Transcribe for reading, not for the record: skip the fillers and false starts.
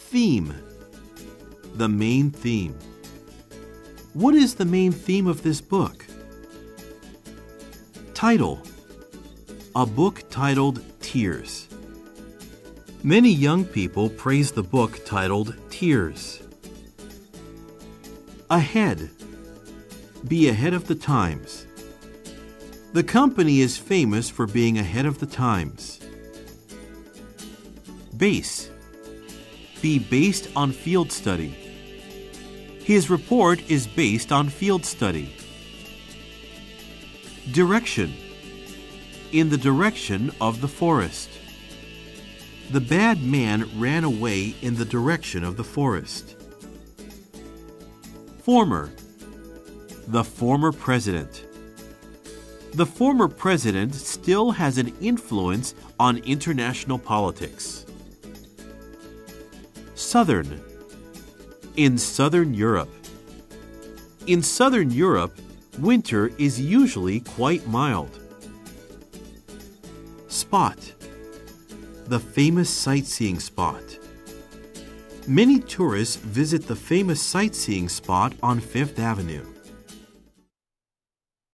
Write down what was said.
Theme. The main theme. What is the main theme of this book? Title. A book titled Tears. Many young people praise the book titled Tears. Ahead. Be ahead of the times. The company is famous for being ahead of the times. Base. Be based on field study. His report is based on field study. Direction. In the direction of the forest. The bad man ran away in the direction of the forest. Former. The former president. The former president still has an influence on international politics. Southern. In Southern Europe. In Southern Europe, winter is usually quite mild. Spot. The famous sightseeing spot. Many tourists visit the famous sightseeing spot on Fifth Avenue.